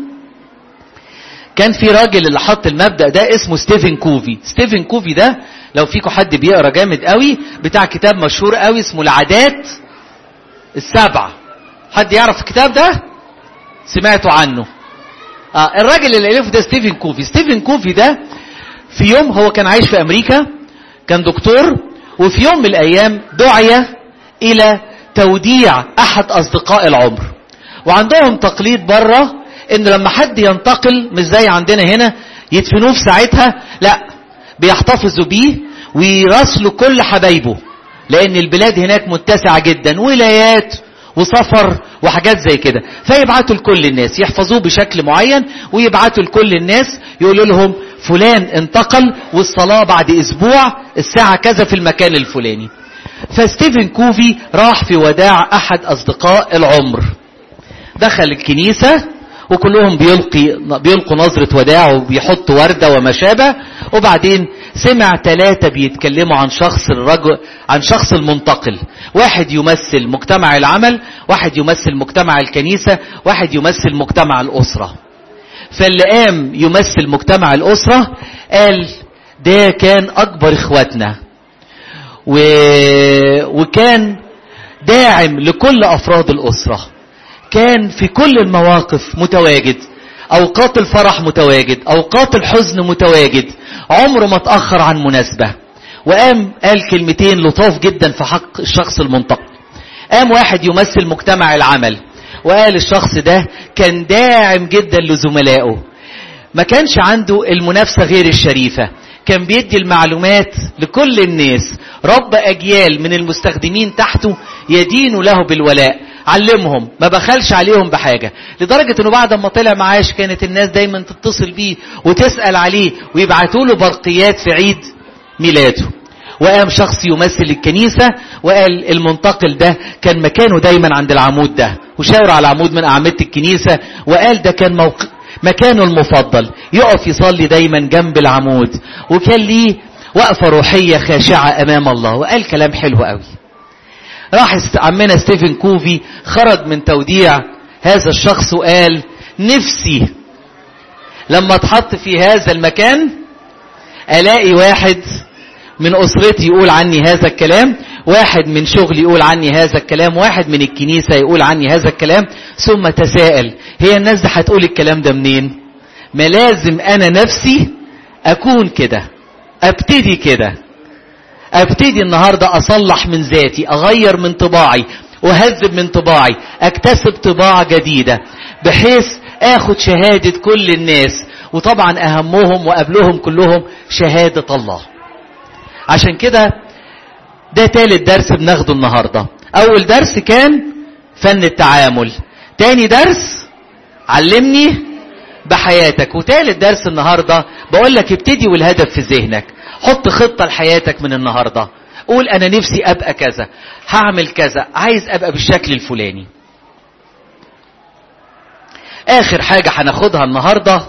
كان في راجل اللي حط المبدأ ده اسمه ستيفن كوفي. ستيفن كوفي ده لو فيكم حد بيقرأ جامد قوي بتاع كتاب مشهور قوي اسمه العادات السبعة. حد يعرف الكتاب ده؟ سمعتوا عنه؟ آه الراجل اللي ألفه ده ستيفن كوفي. ستيفن كوفي ده في يوم هو كان عايش في أمريكا، كان دكتور، وفي يوم من الأيام دعي إلى توديع أحد أصدقاء العمر. وعندهم تقليد بره إن لما حد ينتقل مش زي عندنا هنا يدفنوه في ساعتها، لا بيحتفظوا بيه ويراسلوا كل حبايبه، لأن البلاد هناك متسعة جدا، ولايات وسفر وحاجات زي كده. فيبعتوا لكل الناس يحفظوه بشكل معين، ويبعتوا لكل الناس يقولوا لهم فلان انتقل والصلاة بعد اسبوع الساعة كذا في المكان الفلاني. فستيفن كوفي راح في وداع احد اصدقاء العمر، دخل الكنيسة وكلهم بيلقي بيلقوا نظرة وداع وبيحطوا وردة وما شابه، وبعدين سمع ثلاثة بيتكلموا عن شخص الرجل عن شخص المنتقل. واحد يمثل مجتمع العمل، واحد يمثل مجتمع الكنيسة، واحد يمثل مجتمع الأسرة. فاللي قام يمثل مجتمع الأسرة قال ده كان أكبر إخواتنا و... وكان داعم لكل أفراد الأسرة، كان في كل المواقف متواجد، أوقات الفرح متواجد، أوقات الحزن متواجد، عمره ما تأخر عن مناسبة. وقام قال كلمتين لطاف جدا في حق الشخص المنتقل. قام واحد يمثل مجتمع العمل وقال الشخص ده كان داعم جدا لزملائه، ما كانش عنده المنافسة غير الشريفة، كان بيدي المعلومات لكل الناس، رب أجيال من المستخدمين تحته يدينوا له بالولاء، علمهم ما بخلش عليهم بحاجة، لدرجة انه بعد ما طلع معاش كانت الناس دايما تتصل بيه وتسأل عليه ويبعتوا له برقيات في عيد ميلاده. وقام شخص يمثل الكنيسة وقال المنتقل ده كان مكانه دايما عند العمود ده، وشاور على عمود من أعمدة الكنيسة وقال ده كان موقع مكانه المفضل، يقف يصلي دايما جنب العمود، وكان ليه وقفة روحية خاشعة أمام الله، وقال كلام حلو قوي. راح عمنا ستيفن كوفي خرج من توديع هذا الشخص وقال نفسي لما اتحط في هذا المكان الاقي واحد من اسرتي يقول عني هذا الكلام، واحد من شغلي يقول عني هذا الكلام، واحد من الكنيسة يقول عني هذا الكلام. ثم تساءل هي الناس دي هتقول الكلام ده منين؟ ما لازم انا نفسي اكون كده، ابتدي كده، ابتدي النهاردة اصلح من ذاتي، اغير من طباعي، اهذب من طباعي، اكتسب طباع جديدة بحيث اخد شهادة كل الناس، وطبعا اهمهم وقبلهم كلهم شهادة الله. عشان كده ده ثالث درس بناخده النهاردة. اول درس كان فن التعامل، تاني درس علمني بحياتك، وثالث درس النهاردة بقول لك ابتدي والهدف في ذهنك. حط خطة لحياتك من النهاردة. قول انا نفسي ابقى كذا، هعمل كذا، عايز ابقى بالشكل الفلاني. اخر حاجة هناخدها النهاردة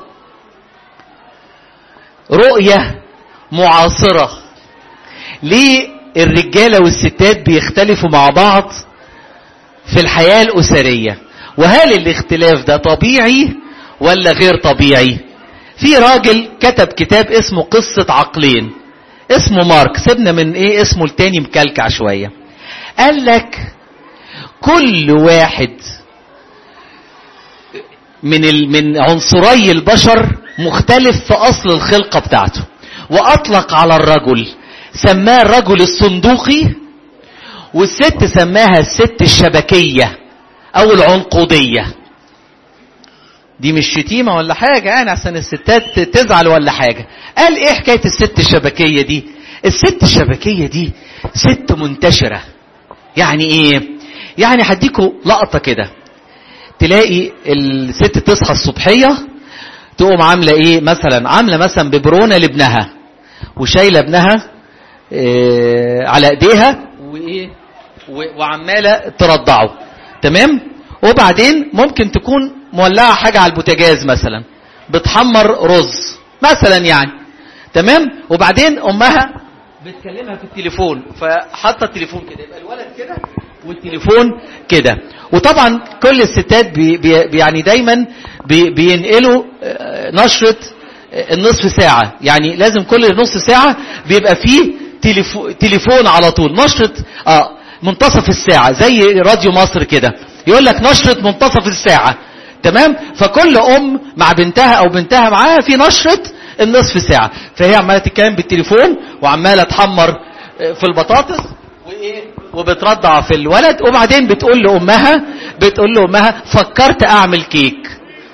رؤية معاصرة. ليه الرجالة والستات بيختلفوا مع بعض في الحياة الأسرية؟ وهل الاختلاف ده طبيعي ولا غير طبيعي؟ في راجل كتب كتاب اسمه قصة عقلين، اسمه مارك، سيبنا من ايه اسمه التاني مكلكع شوية. قال لك كل واحد من ال... من عنصري البشر مختلف في اصل الخلقة بتاعته، واطلق على الرجل سماه الرجل الصندوقي، والست سماها الست الشبكية او العنقودية. دي مش شتيمة ولا حاجة يعني عشان الستات تزعل ولا حاجة. قال ايه حكاية الست الشبكية دي؟ الست الشبكية دي ست منتشرة. يعني ايه؟ يعني هديكوا لقطة كده، تلاقي الست تصحى الصبحية تقوم عاملة ايه؟ مثلا عاملة مثلا ببرونة لابنها، وشايلة ابنها إيه على ايديها وايه وعمالة ترضعه، تمام؟ وبعدين ممكن تكون مولعة حاجة على البوتاجاز مثلا، بتحمر رز مثلا يعني، تمام؟ وبعدين امها بتكلمها في التليفون، فحاطه التليفون كده، يبقى الولد كده والتليفون كده. وطبعا كل الستات بي بي يعني دايما بي بينقلوا نشرة النصف ساعة، يعني لازم كل نص ساعة بيبقى فيه تليفو تليفون على طول، نشرة اه منتصف الساعة زي راديو مصر كده، يقول لك نشرة منتصف الساعة، تمام؟ فكل ام مع بنتها او بنتها معاها في نشرة النصف ساعة، فهي عمالة تتكلم بالتليفون وعمالة تحمر في البطاطس وايه وبترضع في الولد، وبعدين بتقول لامها بتقول لامها فكرت اعمل كيك،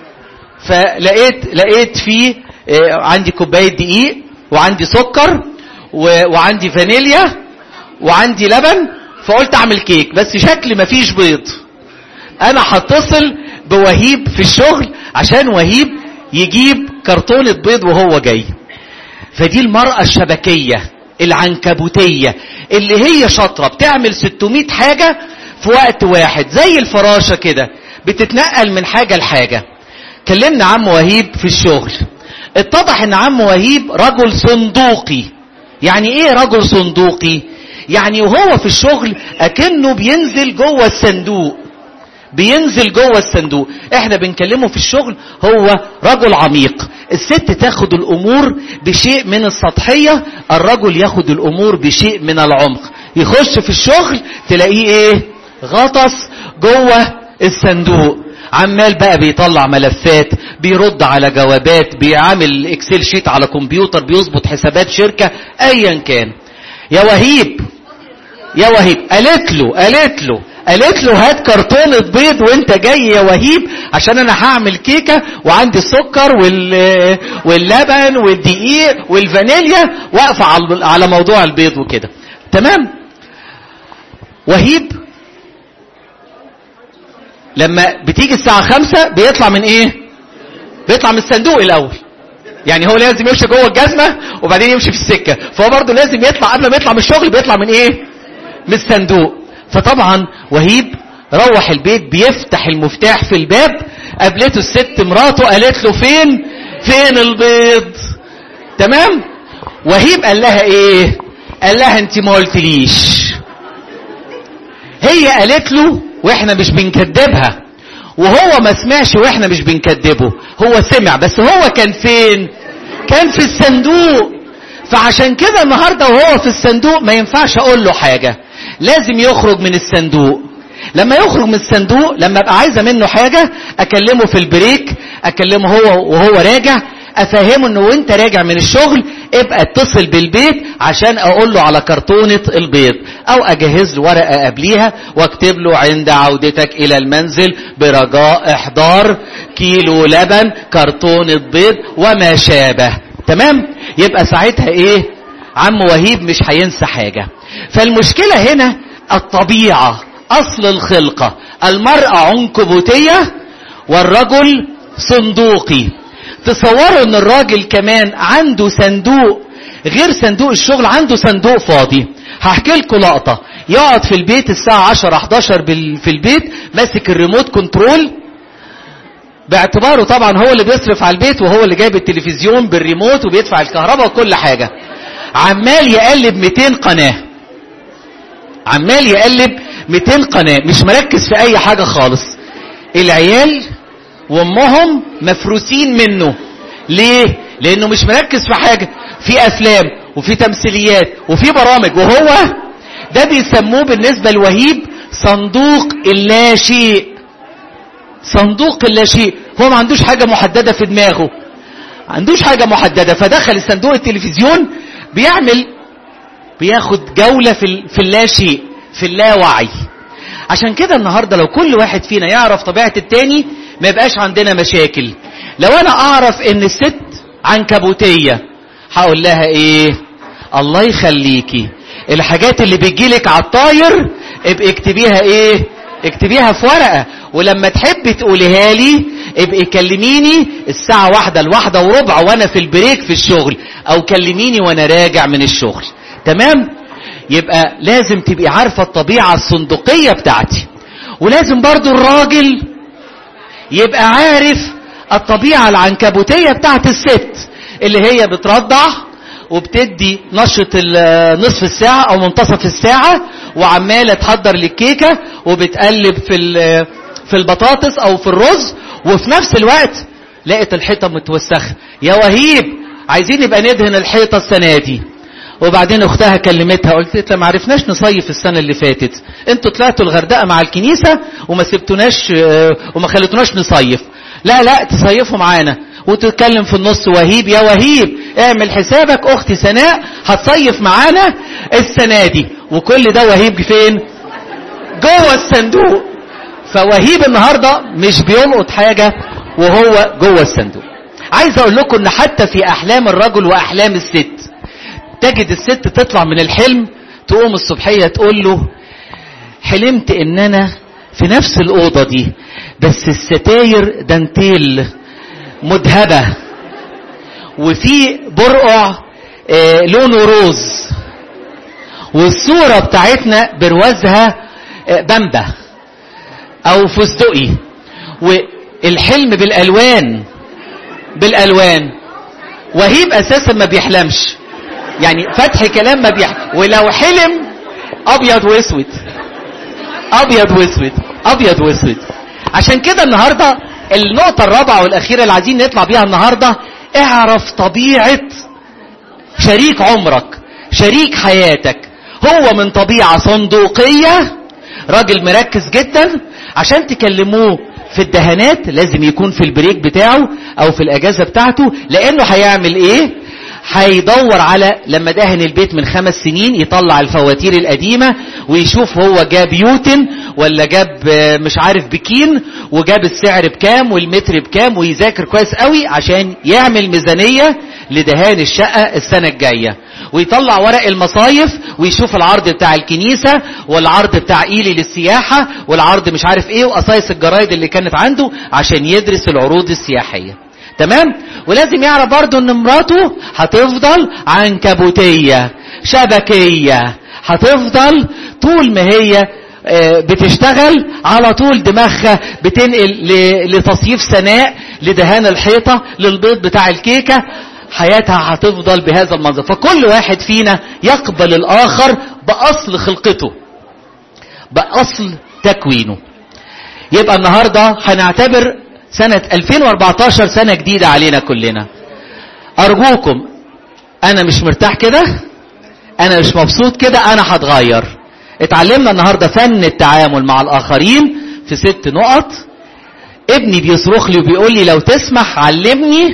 فلقيت لقيت فيه عندي كوباية دقيق وعندي سكر وعندي فانيليا وعندي لبن، فقلت اعمل كيك بس شكلي مفيش بيض. انا هتصل بوهيب في الشغل عشان وهيب يجيب كرتونة بيض وهو جاي. فدي المرأة الشبكية العنكبوتية اللي هي شاطرة بتعمل ستمائة حاجة في وقت واحد، زي الفراشة كده بتتنقل من حاجة لحاجة. كلمنا عم وهيب في الشغل، اتضح ان عم وهيب رجل صندوقي. يعني ايه رجل صندوقي؟ يعني وهو في الشغل اكنه بينزل جوه الصندوق، بينزل جوه الصندوق. احنا بنكلمه في الشغل هو رجل عميق. الست تاخد الامور بشيء من السطحية، الرجل ياخد الامور بشيء من العمق. يخش في الشغل تلاقيه ايه؟ غطس جوه الصندوق، عمال بقى بيطلع ملفات، بيرد على جوابات، بيعمل اكسل شيت على كمبيوتر، بيظبط حسابات شركة، ايا كان. يا وهيب يا وهيب قالت له قالت له قالت له هات كرتونة بيض وانت جاي يا وهيب، عشان انا هعمل كيكة وعندي السكر وال... واللبن والدقيق والفانيليا، واقفة على موضوع البيض وكده، تمام؟ وهيب لما بتيجي الساعة خمسة بيطلع من ايه؟ بيطلع من الصندوق الاول. يعني هو لازم يمشي جوه الجزمة وبعدين يمشي في السكة، فهو برضه لازم يطلع قبل ما يطلع من الشغل، بيطلع من ايه؟ من الصندوق. فطبعا وهيب روح البيت بيفتح المفتاح في الباب، قابلته الست مراته قالت له فين فين البيض، تمام؟ وهيب قال لها ايه؟ قال لها انت ما قلتليش. هي قالت له واحنا مش بنكدبها، وهو ما سمعش واحنا مش بنكدبه، هو سمع بس هو كان فين؟ كان في الصندوق. فعشان كده النهارده وهو في الصندوق ما ينفعش اقول له حاجة، لازم يخرج من الصندوق. لما يخرج من الصندوق، لما ابقى عايزة منه حاجة اكلمه في البريك، اكلمه هو وهو راجع، افهمه انه وانت راجع من الشغل ابقى اتصل بالبيت عشان اقول له على كرتونة البيض، او اجهز له ورقة قبليها واكتب له عند عودتك الى المنزل برجاء احضار كيلو لبن، كرتونة بيض وما شابه، تمام؟ يبقى ساعتها ايه؟ عم وهيب مش هينسى حاجة. فالمشكلة هنا الطبيعة، اصل الخلقة. المرأة عنكبوتية والرجل صندوقي. تصوروا ان الراجل كمان عنده صندوق غير صندوق الشغل عنده صندوق فاضي. هحكي لكم لقطة. يقعد في البيت الساعة عشرة حداشر في البيت ماسك الريموت كنترول، باعتباره طبعا هو اللي بيصرف على البيت وهو اللي جايب التلفزيون بالريموت وبيدفع الكهرباء وكل حاجة. عمال يقلب مئتين قناة، عمال يقلب مئتين قناة، مش مركز في اي حاجة خالص. العيال وامهم مفروسين منه. ليه؟ لانه مش مركز في حاجة. في افلام وفي تمثيليات وفي برامج، وهو ده بيسموه بالنسبة لوهيب صندوق اللاشيء. صندوق اللاشيء. هو ما عندوش حاجة محددة في دماغه، ما عندوش حاجة محددة. فدخل صندوق التلفزيون بيعمل بياخد جولة في في اللاشيء، في اللاوعي. عشان كده النهاردة لو كل واحد فينا يعرف طبيعة التاني ما يبقاش عندنا مشاكل. لو انا اعرف ان الست عنكبوتية هقول لها ايه؟ الله يخليكي، الحاجات اللي بتجيلك على الطاير ابقى اكتبيها ايه؟ اكتبيها في ورقة، ولما تحبي تقوليها لي ابقى كلميني الساعة واحدة الواحدة وربع وانا في البريك في الشغل، او كلميني وانا راجع من الشغل. تمام؟ يبقى لازم تبقي عارفة الطبيعة الصندوقية بتاعتي. ولازم برضو الراجل يبقى عارف الطبيعة العنكبوتية بتاعت الست اللي هي بترضع وبتدي نشرة نصف الساعة او منتصف الساعة، وعمالة تحضر للكيكة وبتقلب في في البطاطس او في الرز، وفي نفس الوقت لقيت الحيطة متوسخة. يا وهيب عايزين نبقى ندهن الحيطة السنة دي. وبعدين اختها كلمتها، قلت لها ما عرفناش نصيف السنة اللي فاتت، انتوا طلعتوا الغردقة مع الكنيسة وما سبتوناش وما خلتوناش نصيف. لا لا تصيفوا معانا. وتتكلم في النص وهيب، يا وهيب اعمل حسابك اختي سناء هتصيف معانا السنة دي. وكل ده وهيب فين؟ جوه الصندوق. فوهيب النهاردة مش بيلقط حاجة وهو جوه الصندوق. عايز اقول لكم ان حتى في احلام الرجل واحلام الست تجد الست تطلع من الحلم تقوم الصبحية تقول له حلمت ان انا في نفس الاوضة دي بس الستاير دانتيل مذهبة وفي برقع آه لونه روز، والصورة بتاعتنا بروازها آه بامبا او فستقي، والحلم بالالوان بالالوان. وهيب اساسا ما بيحلمش، يعني فتح كلام ما بيحلم، ولو حلم ابيض واسود ابيض واسود ابيض واسود. عشان كده النهارده النقطة الرابعة والأخيرة اللي عايزين نطلع بيها النهاردة، اعرف طبيعة شريك عمرك، شريك حياتك. هو من طبيعة صندوقية، راجل مركز جدا. عشان تكلموه في الدهانات لازم يكون في البريك بتاعه أو في الأجازة بتاعته، لأنه هيعمل إيه؟ هيدور على لما دهن البيت من خمس سنين يطلع الفواتير القديمة ويشوف هو جاب يوتن ولا جاب مش عارف بكين وجاب السعر بكام والمتر بكام، ويذاكر كويس قوي عشان يعمل ميزانية لدهان الشقة السنة الجاية. ويطلع ورق المصايف ويشوف العرض بتاع الكنيسة والعرض بتاع إيلي للسياحة والعرض مش عارف ايه وقصايص الجرايد اللي كانت عنده عشان يدرس العروض السياحية. تمام؟ ولازم يعرف برضو ان مراته هتفضل عنكبوتية شبكية، هتفضل طول ما هي بتشتغل على طول دماغها بتنقل لتصيف سناء، لدهان الحيطة، للبيض بتاع الكيكة. حياتها هتفضل بهذا المنظر. فكل واحد فينا يقبل الآخر بأصل خلقته، بأصل تكوينه. يبقى النهاردة هنعتبر سنة ألفين وأربعتاشر سنة جديدة علينا كلنا. أرجوكم، أنا مش مرتاح كده، أنا مش مبسوط كده، أنا هتغير. اتعلمنا النهاردة فن التعامل مع الآخرين في ست نقط. ابني بيصرخ لي وبيقول لي لو تسمح علمني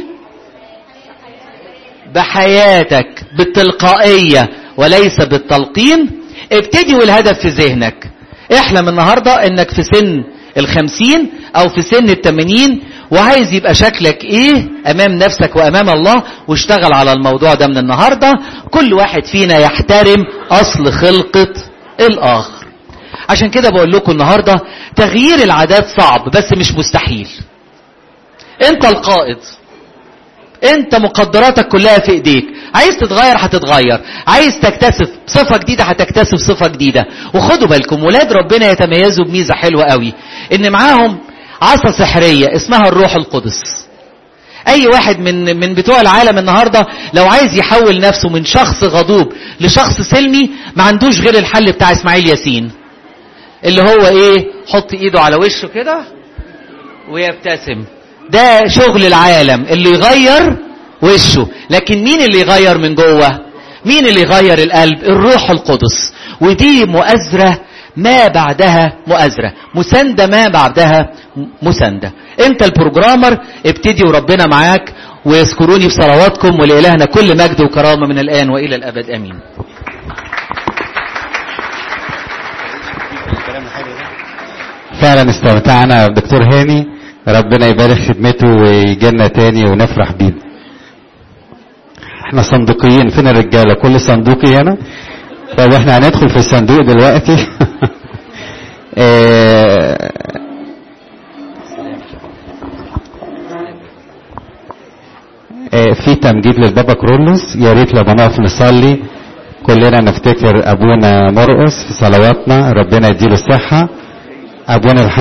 بحياتك بالتلقائية وليس بالتلقين. ابتدي والهدف في ذهنك. احلم النهاردة انك في سن الخمسين او في سن التمانين وعايز يبقى شكلك ايه امام نفسك وامام الله، واشتغل على الموضوع ده من النهاردة. كل واحد فينا يحترم اصل خلقة الاخر. عشان كده بقول لكم النهاردة تغيير العادات صعب بس مش مستحيل. انت القائد، انت مقدراتك كلها في ايديك. عايز تتغير هتتغير، عايز تكتسب صفة جديدة هتكتسب صفة جديدة. وخدوا بالكم ولاد ربنا يتميزوا بميزة حلوة قوي، ان معاهم عصا سحرية اسمها الروح القدس. اي واحد من من بتوع العالم النهاردة لو عايز يحول نفسه من شخص غضوب لشخص سلمي ما عندوش غير الحل بتاع اسماعيل ياسين، اللي هو ايه؟ حط ايده على وشه كده ويبتسم. ده شغل العالم اللي يغير وشه، لكن مين اللي يغير من جوه؟ مين اللي يغير القلب؟ الروح القدس. ودي مؤازرة ما بعدها مؤازرة، مساندة ما بعدها مساندة. انت البروجرامر، ابتدي وربنا معاك. ويذكروني بصلواتكم، ولإلهنا كل مجد وكرامة من الآن وإلى الأبد آمين. فعلا استمتعنا بدكتور هاني، ربنا يبارك خدمته ويجينا تاني ونفرح بيه. احنا صندوقيين، فين الرجاله؟ كل صندوقي هنا. طب احنا هندخل في الصندوق دلوقتي. اه اه في تمجيد للبابا كرولوس. يا ريت لما نقف نصلي كلنا نفتكر ابونا مرقس في صلواتنا، ربنا يديله الصحه. ابونا